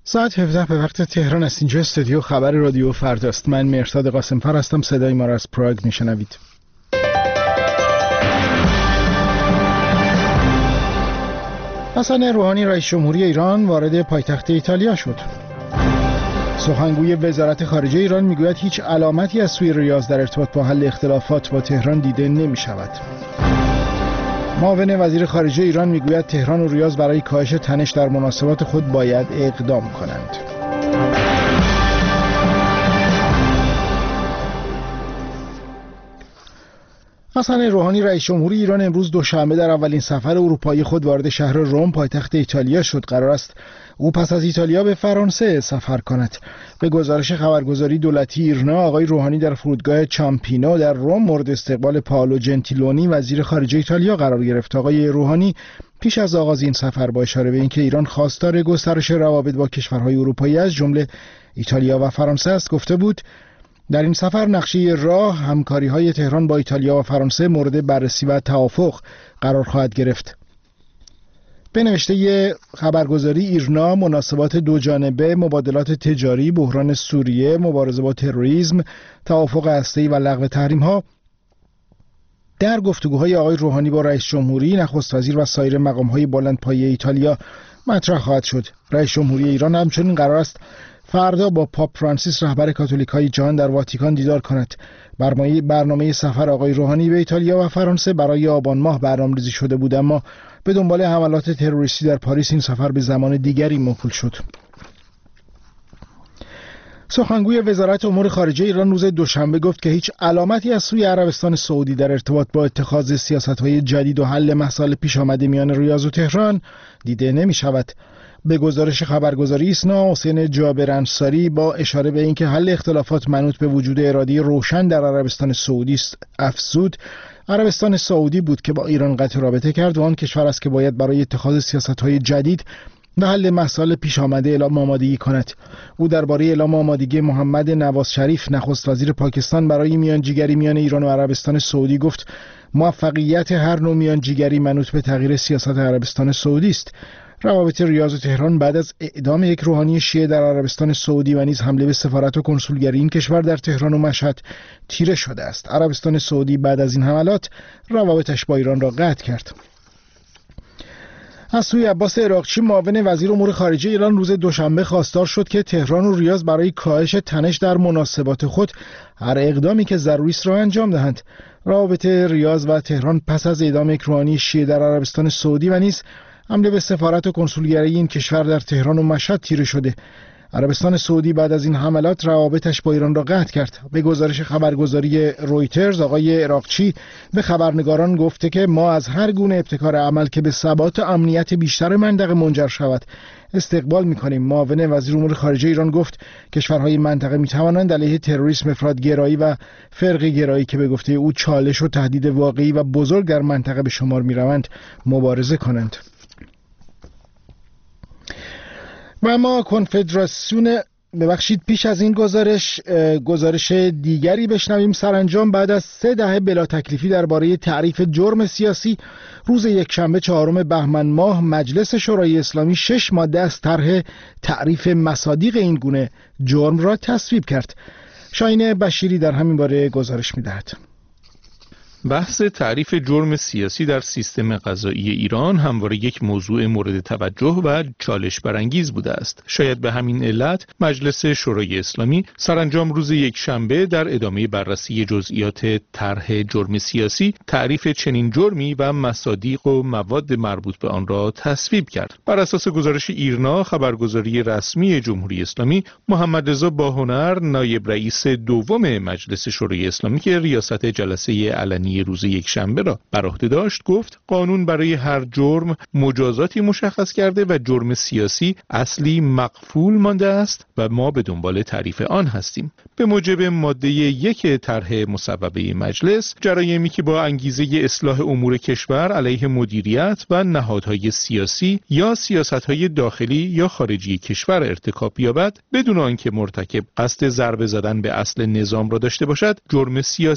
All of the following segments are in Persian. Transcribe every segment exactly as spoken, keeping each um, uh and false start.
ساعت هفده به وقت تهران است. اینجا استودیو خبر رادیو فرداست. من مهرداد قاسم‌فر هستم. صدای ما را از پراگ میشنوید. حسن روحانی رئیس جمهوری ایران وارد پایتخت ایتالیا شد. سخنگوی وزارت خارجه ایران میگوید هیچ علامتی از سوی ریاض در ارتباط با حل اختلافات با تهران دیده نمی شود. معاون وزیر خارجه ایران میگوید تهران و ریاض برای کاهش تنش در مناسبات خود باید اقدام کنند. حسن روحانی رئیس جمهوری ایران امروز دوشنبه در اولین سفر اروپایی خود وارد شهر روم پایتخت ایتالیا شد. قرار است او پس از ایتالیا به فرانسه سفر کند. به گزارش خبرگزاری دولتی ایرنا، آقای روحانی در فرودگاه چامپینو در روم مورد استقبال پائولو جنتیلونی وزیر خارجه ایتالیا قرار گرفت. آقای روحانی پیش از آغاز این سفر با اشاره به اینکه ایران خواستار گسترش روابط با کشورهای اروپایی از جمله ایتالیا و فرانسه است گفته بود در این سفر نقشه راه همکاری‌های تهران با ایتالیا و فرانسه مورد بررسی و توافق قرار خواهد گرفت. به نوشته خبرگزاری ایرنا، مناسبات دو جانبه، مبادلات تجاری، بحران سوریه، مبارزه با تروریسم، توافق هسته‌ای و لغو تحریم‌ها در گفتگوهای آقای روحانی با رئیس جمهوری، نخست وزیر و سایر مقام‌های بلندپایه ایتالیا مطرح خواهد شد. رئیس جمهوری ایران همچنین قرار است فردا با پاپ فرانسیس رهبر کاتولیک‌های جهان در واتیکان دیدار کند. برنامه سفر آقای روحانی به ایتالیا و فرانسه برای آبان ماه برنامه‌ریزی شده بود، اما به دنبال حملات تروریستی در پاریس این سفر به زمان دیگری موکول شد. سخنگوی وزارت امور خارجه ایران روز دوشنبه گفت که هیچ علامتی از سوی عربستان سعودی در ارتباط با اتخاذ سیاست‌های جدید و حل مسائل پیش آمده میان ریاض و تهران دیده نمی‌شود. به گزارش خبرگزاری ایسنا، حسین جابر انصاری با اشاره به اینکه حل اختلافات منوط به وجود اراده روشن در عربستان سعودی است افزود عربستان سعودی بود که با ایران قطع رابطه کرد و آن کشور است که باید برای اتخاذ سیاست‌های جدید به حل مسائل پیش آمده اعلام آمادگی کند. او درباره اعلام آمادگی محمد نواز شریف نخست وزیر پاکستان برای میانجیگری میان ایران و عربستان سعودی گفت موفقیت هر نوع میانجیگری منوط به تغییر سیاست عربستان سعودی است. روابط ریاض و تهران بعد از اعدام یک روحانی شیعه در عربستان سعودی و نیز حمله به سفارت و کنسولگری این کشور در تهران و مشهد تیره شده است. عربستان سعودی بعد از این حملات روابطش با ایران را قطع کرد. از سوی عباس عراقچی معاون وزیر امور خارجه ایران روز دوشنبه خواستار شد که تهران و ریاض برای کاهش تنش در مناسبات خود هر اقدامی که ضروری است را انجام دهند. روابط ریاض و تهران پس از اعدام یک روحانی شیعه در عربستان سعودی و نیز حمله به سفارت و کنسولگری این کشور در تهران و مشهد تیره شده. عربستان سعودی بعد از این حملات روابطش با ایران را قطع کرد. به گزارش خبرگزاری رویترز، آقای عراقچی به خبرنگاران گفته که ما از هر گونه ابتکار عمل که به ثبات و امنیت بیشتر منطقه منجر شود استقبال می‌کنیم. معاون وزیر امور خارجه ایران گفت کشورهای منطقه می‌توانند علیه تروریسم، افراط‌گرایی و فرقه‌گرایی که به گفته او چالش و تهدید واقعی و بزرگ در منطقه به شمار می‌روند مبارزه کنند. و اما کنفدراسیون ببخشید پیش از این گزارش گزارش دیگری بشنویم. سرانجام بعد از سه دهه بلا تکلیفی درباره تعریف جرم سیاسی، روز یکشنبه چهارم بهمن ماه مجلس شورای اسلامی شش ماده از طرح تعریف مصادیق این گونه جرم را تصویب کرد. شاهین بشیری در همین باره گزارش می‌دهد. بحث تعریف جرم سیاسی در سیستم قضایی ایران همواره یک موضوع مورد توجه و چالش برانگیز بوده است. شاید به همین علت مجلس شورای اسلامی سرانجام روز یکشنبه در ادامه بررسی جزئیات طرح جرم سیاسی تعریف چنین جرمی و مصادیق و مواد مربوط به آن را تصویب کرد. بر اساس گزارش ایرنا، خبرگزاری رسمی جمهوری اسلامی، محمد رضا باهنر، نایب رئیس دوم مجلس شورای اسلامی که ریاست جلسه علنی روز یکشنبه را بر عهده داشت، گفت قانون برای هر جرم مجازاتی مشخص کرده و جرم سیاسی اصلی مقفول مانده است و ما به دنبال تعریف آن هستیم. به موجب ماده یک طرح مصوبه مجلس، جرایمی که با انگیزه اصلاح امور کشور علیه مدیریت و نهادهای سیاسی یا سیاستهای داخلی یا خارجی کشور ارتکاب یابد بدون آنکه مرتکب قصد ضربه زدن به اصل نظام را داشته باشد، جرم سیاسی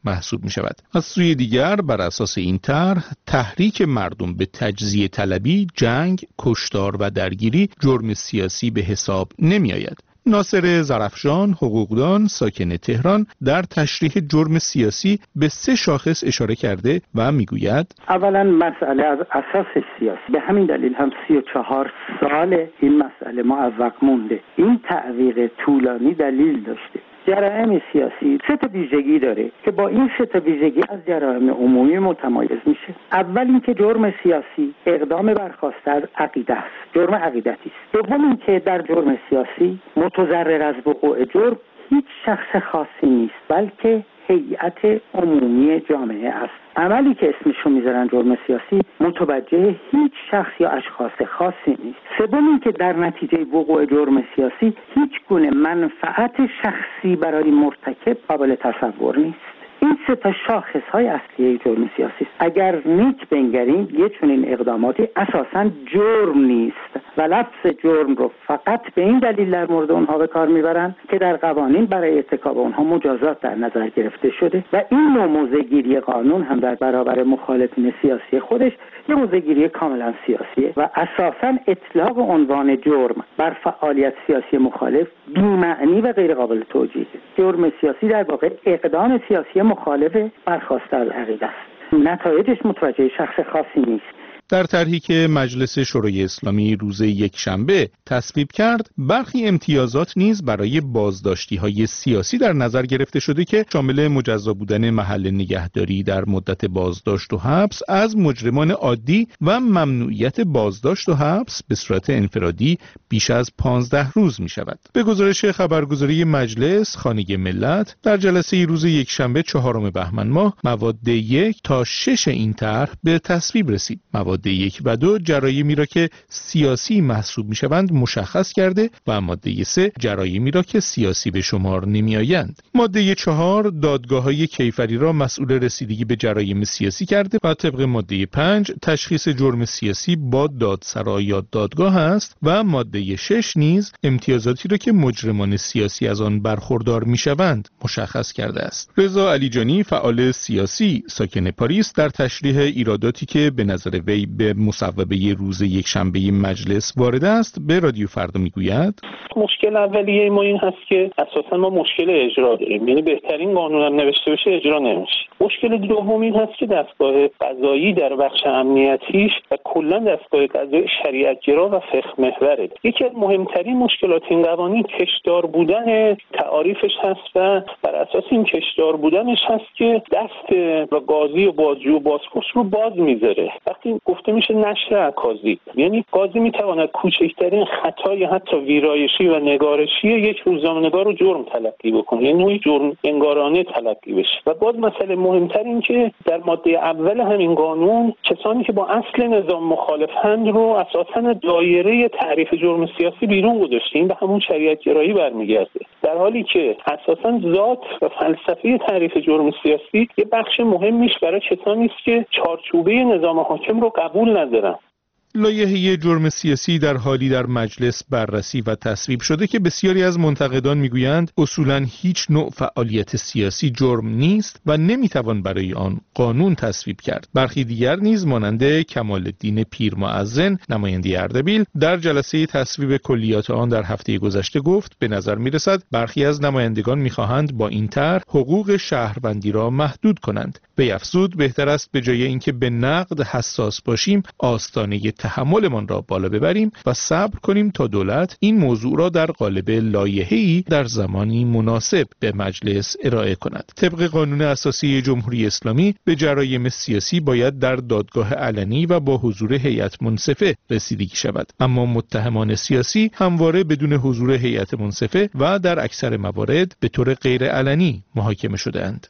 محسوب می شود. از سوی دیگر بر اساس این طرح تحریک مردم به تجزیه طلبی، جنگ، کشتار و درگیری جرم سیاسی به حساب نمی آید. ناصر زرفشان، حقوقدان ساکن تهران، در تشریح جرم سیاسی به سه شاخص اشاره کرده و میگوید: اولا مسئله از اساس سیاسی، به همین دلیل هم سی و چهار سال این مسئله معوق مونده. این تعویق طولانی دلیل داشته. جرایم سیاسی سه تا ویژگی داره که با این سه تا ویژگی از جرایم عمومی متمایز میشه. اول اینکه جرم سیاسی اقدام برخواسته از عقیده است، جرم عقیدتی است. دوم اینکه در جرم سیاسی متضرر از وقوع جرم هیچ شخص خاصی نیست، بلکه هیئت عمومی جامعه است. عملی که اسمشو میذارن جرم سیاسی متوجه هیچ شخص یا اشخاص خاصی نیست. سوم این که در نتیجه وقوع جرم سیاسی هیچ گونه منفعت شخصی برای مرتکب قابل تصور نیست. این سه تا شاخص های اصلی جرم سیاسی است. اگر نیک بنگریم یه چنین اقداماتی اساساً جرم نیست و لفظ جرم رو فقط به این دلیل در مورد اونها به کار میبرن که در قوانین برای ارتکاب اونها مجازات در نظر گرفته شده و این نوع موضع‌گیری قانون هم در برابر مخالفین سیاسی خودش یه موضع‌گیری کاملا سیاسیه و اساساً اطلاق عنوان جرم بر فعالیت سیاسی مخالف بی‌معنی و غیر قابل توجیهه. جرم سیاسی در واقع اقدام سیاسی مخالف برخواسته از عقیده است. نتایجش متوجه شخص خاصی نیست. در طرحی که مجلس شورای اسلامی روز یکشنبه تصویب کرد، برخی امتیازات نیز برای بازداشتی‌های سیاسی در نظر گرفته شده که شامل مجزا بودن محل نگهداری در مدت بازداشت و حبس از مجرمان عادی و ممنوعیت بازداشت و حبس به صورت انفرادی بیش از پانزده روز می شود. به گزارش خبرگزاری مجلس خانه ملت، در جلسه روز یکشنبه چهارم بهمن ماه مواد یک تا شش این طرح به تصویب رسید. مواد یک و دو جرایمی را که سیاسی محسوب می شوند مشخص کرده و ماده سه جرایمی را که سیاسی به شمار نمی آیند. ماده چهار دادگاه‌های کیفری را مسئول رسیدگی به جرایم سیاسی کرده و طبق ماده پنج تشخیص جرم سیاسی با دادسرا یا دادگاه است و ماده شش نیز امتیازاتی را که مجرمان سیاسی از آن برخوردار می شوند مشخص کرده است. رضا علیجانی، فعال سیاسی ساکن پاریس، در تشریح ایراداتی که به نظر وی به مصوبه روز یکشنبه مجلس وارد است به رادیو فردا میگوید: مشکل اولیه ما این هست که اساسا ما مشکل اجرا داریم، یعنی بهترین قانون هم نوشته بشه اجرا نمیشه. مشکل دوم این هست که دستگاه قضایی در بخش امنیتیش و کلا دستگاه قضایی شریعت‌گرا و فقه محوره. یکی از مهمترین مشکلات این قوانین کشدار بودن تعاریفش هست و بر اساس این کشدار بودنش هست که دست و قاضی و بازجو و بازپرس رو باز میذاره. وقتی گفته میشه نشر عکاسی، یعنی قاضی میتواند کوچکترین خطای حتی ویرایشی و نگارشی یک روزنامه‌نگار رو جرم تلقی بکنه، یعنی نوعی جرم انگارانه تلقی بشه. و باز مسئله مهمتر این که در ماده اول همین قانون کسانی که با اصل نظام مخالفند رو اساساً دایره تعریف جرم سیاسی بیرون گذاشته، این به همون شریعت‌گرایی برمیگرده، در حالی که اساساً ذات و فلسفه تعریف جرم سیاسی یه بخش مهمیش برای کسانی است که چارچوبه نظام حاکم رو قبول ندارن. لایحه جرم سیاسی در حالی در مجلس بررسی و تصویب شده که بسیاری از منتقدان میگویند اصولاً هیچ نوع فعالیت سیاسی جرم نیست و نمیتوان برای آن قانون تصویب کرد. برخی دیگر نیز مانند کمال الدین پیرمعزن، نماینده اردبیل، در جلسه تصویب کلیات آن در هفته گذشته گفت به نظر میرسد برخی از نمایندگان میخواهند با این طرح حقوق شهروندی را محدود کنند. وی افزود بهتر است به جای اینکه به نقد حساس باشیم آستانه تحملمان را بالا ببریم و صبر کنیم تا دولت این موضوع را در قالب لایحه‌ای در زمانی مناسب به مجلس ارائه کند. طبق قانون اساسی جمهوری اسلامی به جرایم سیاسی باید در دادگاه علنی و با حضور هیئت منصفه رسیدگی شود، اما متهمان سیاسی همواره بدون حضور هیئت منصفه و در اکثر موارد به طور غیر علنی محاکمه شده‌اند.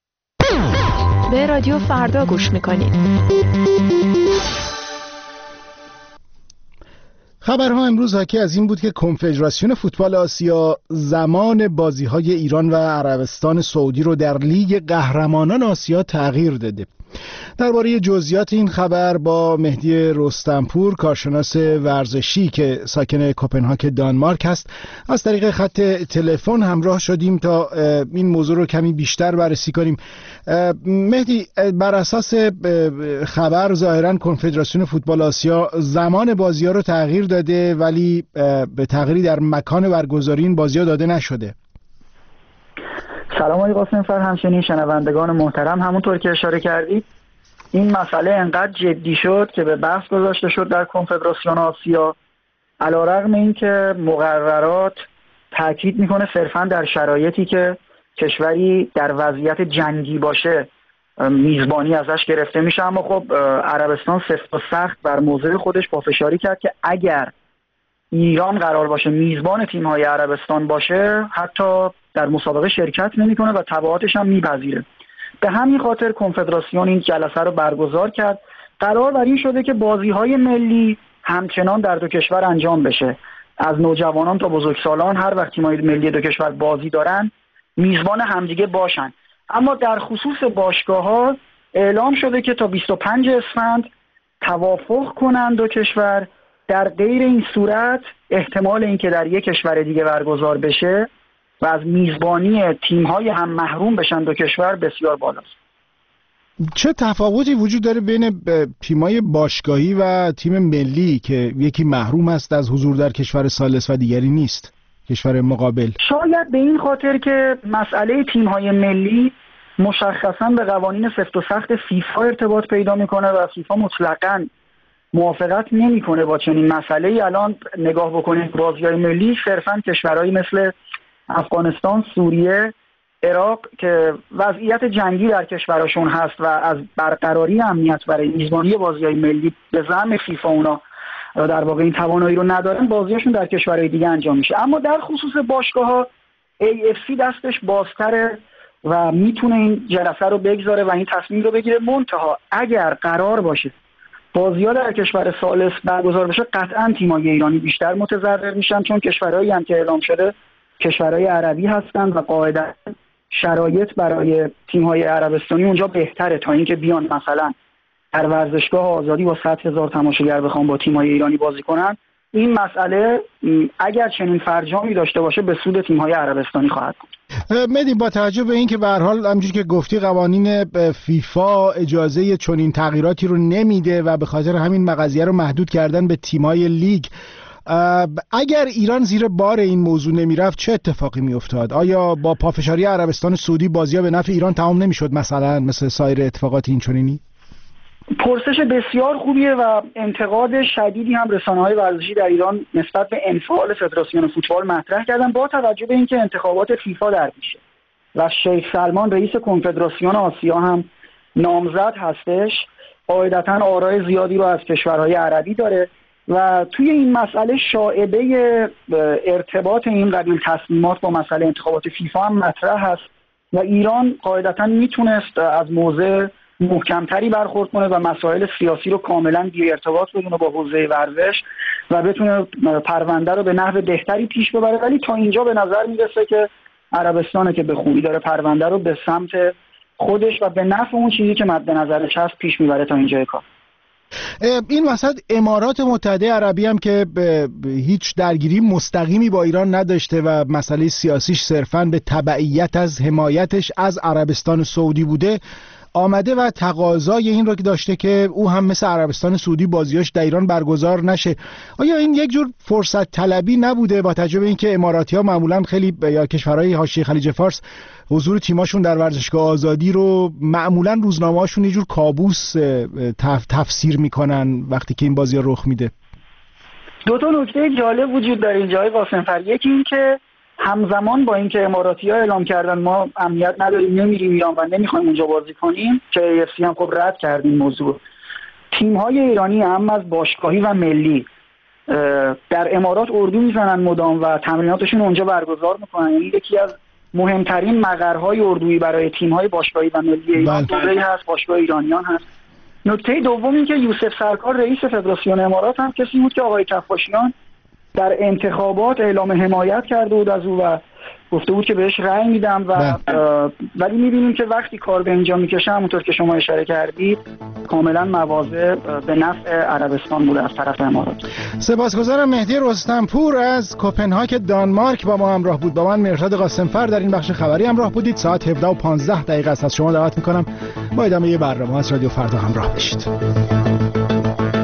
به رادیو فردا گوش می‌کنید. خبرها امروز حاکی از این بود که کنفدراسیون فوتبال آسیا زمان بازی‌های ایران و عربستان سعودی رو در لیگ قهرمانان آسیا تغییر داده. درباره جزئیات این خبر با مهدی رستمپور، کارشناس ورزشی که ساکن کوپنهاگ دانمارک است، از طریق خط تلفن همراه شدیم تا این موضوع رو کمی بیشتر بررسی کنیم. مهدی، بر اساس خبر ظاهراً کنفدراسیون فوتبال آسیا زمان بازی‌ها رو تغییر داده، ولی به تغییری در مکان برگزاری این بازی‌ها داده نشده. سلام آقای قاسم‌فر، همچنین شنوندگان محترم، همونطور که اشاره کردید این مسئله انقدر جدی شد که به بحث گذاشته شد در کنفدراسیون آسیا، علیرغم اینکه مقررات تاکید میکنه صرفاً در شرایطی که کشوری در وضعیت جنگی باشه میزبانی ازش گرفته میشه، اما خب عربستان سفت و سخت بر موضع خودش پافشاری کرد که اگر ایران قرار باشه میزبان تیم‌های عربستان باشه حتی در مسابقه شرکت نمی‌کنه و تبعاتش هم میپذیره. به همین خاطر کنفدراسیون این جلسه رو برگزار کرد. قرار بر این شده که بازی‌های ملی همچنان در دو کشور انجام بشه. از نوجوانان تا بزرگسالان هر وقت تیم‌های ملی دو کشور بازی دارن میزبان همدیگه باشن. اما در خصوص باشگاه‌ها اعلام شده که تا بیست و پنجم اسفند توافق کنند دو کشور، در غیر این صورت احتمال اینکه در یک کشور دیگه برگزار بشه و از میزبانی تیم‌های هم محروم بشن دو کشور بسیار بالاست. چه تفاوتی وجود داره بین تیم‌های باشگاهی و تیم ملی که یکی محروم است از حضور در کشور ثالث و دیگری نیست، کشور مقابل؟ شاید به این خاطر که مسئله تیم‌های ملی مشخصاً به قوانین سفت و سخت فیفا ارتباط پیدا می‌کنه و فیفا مطلقاً موافقت نمی‌کنه با چنین مسئله‌ای. الان نگاه بکنید بازی‌های ملی صرفاً کشورهایی مثل افغانستان، سوریه، عراق که وضعیت جنگی در کشورشون هست و از برقراری امنیت برای میزبانی بازی‌های ملی به زعم فیفا اونا در واقع این توانایی رو ندارن، بازیاشون در کشورهای دیگه انجام میشه. اما در خصوص باشگاه‌ها ای اف سی دستش بازتره و میتونه این جلسه رو بگذاره و این تصمیم رو بگیره. منتها اگر قرار باشه بازی‌ها در کشور ثالث برگزار بشه قطعاً تیم‌های ایرانی بیشتر متضرر میشن، چون کشورهایی هم که اعلام شده کشورهای عربی هستند و قاعدتاً شرایط برای تیم‌های عربستانی اونجا بهتره تا اینکه بیان مثلا در ورزشگاه آزادی با صد هزار تماشاگر بخوام با تیم‌های ایرانی بازی کنن. این مسئله اگر چنین فرجامی داشته باشه به سود تیم‌های عربستانی خواهد بود. مهدی، با توجه به اینکه به هر حال همونجوری که گفتی قوانین فیفا اجازه چنین تغییراتی رو نمیده و به خاطر همین مقضیه رو محدود کردن به تیم‌های لیگ، اگر ایران زیر بار این موضوع نمیرفت چه اتفاقی میافتاد؟ آیا با پافشاری عربستان سعودی بازی‌ها به نفع ایران تمام نمیشد مثلا مثل سایر اتفاقات اینچنینی؟ پرسش بسیار خوبیه و انتقاد شدیدی هم رسانه‌های ورزشی در ایران نسبت به انفعال فدراسیون فوتبال مطرح کردن، با توجه به اینکه انتخابات فیفا در پیشه و شیخ سلمان رئیس کنفدراسیون آسیا هم نامزد هستش. قاعدتاً آرای زیادی رو از کشورهای عربی داره و توی این مسئله شائبه ارتباط این قبیل تصمیمات با مسئله انتخابات فیفا هم مطرح هست و ایران قاعدتاً میتونست از موضع محکمتری برخورد کنه و مسائل سیاسی رو کاملا بی ارتباط بدونه با حوزه ورزش و بتونه پرونده رو به نحو بهتری پیش ببره، ولی تا اینجا به نظر میرسه که عربستانه که به خوبی داره پرونده رو به سمت خودش و به نفع اون چیزی که مد نظرش هست پیش میبره تا اینجای کار. این وسط امارات متحده عربی هم که هیچ درگیری مستقیمی با ایران نداشته و مسئله سیاسیش صرفاً به تبعیت از حمایتش از عربستان سعودی بوده، آمده و تقاضای این رو که داشته که او هم مثل عربستان سعودی بازیاش در ایران برگزار نشه. آیا این یک جور فرصت طلبی نبوده با توجه به اینکه اماراتی‌ها معمولاً خیلی یا کشورهای حاشیه خلیج فارس حضور تیماشون در ورزشگاه آزادی رو معمولاً روزنامه‌هاشون یه جور کابوس تف... تفسیر میکنن وقتی که این بازی‌ها رخ میده؟ دو تا نکته جالب وجود داره اینجا قاسم‌فر. یکی این که همزمان با اینکه اماراتی‌ها اعلام کردن ما امنیت نداریم نمیریم ایران و نمیخوایم اونجا بازی کنیم، که ای اف سی هم خب رد کرد این موضوع، تیم‌های ایرانی هم از باشگاهی و ملی در امارات اردو میزنن مدام و تمریناتشون اونجا برگزار میکنن. این یکی از مهمترین مقرهای اردویی برای تیم‌های باشگاهی و ملی ایران دوبه هست، باشگاه ایرانیان هست. نکته دوم این که یوسف سرکار رئیس فدراسیون امارات هم کسی بود که آقای کفاشیان در انتخابات اعلام حمایت کرده بود از او و گفته بود که بهش رأی میدم و ولی میبینیم که وقتی کار به اینجا میکشه همونطور که شما اشاره کردید کاملا مواضع به نفع عربستان بوده از طرف امارات. سپاسگزارم. مهدی رستمپور از کوپنهاگ دانمارک با ما همراه بود. با من مرشد قاسمفر در این بخش خبری همراه بودید. ساعت هفده و پانزده دقیقه است. از شما دعوت میکنم با ادامه برنامه از رادیو فردا همراه بشید.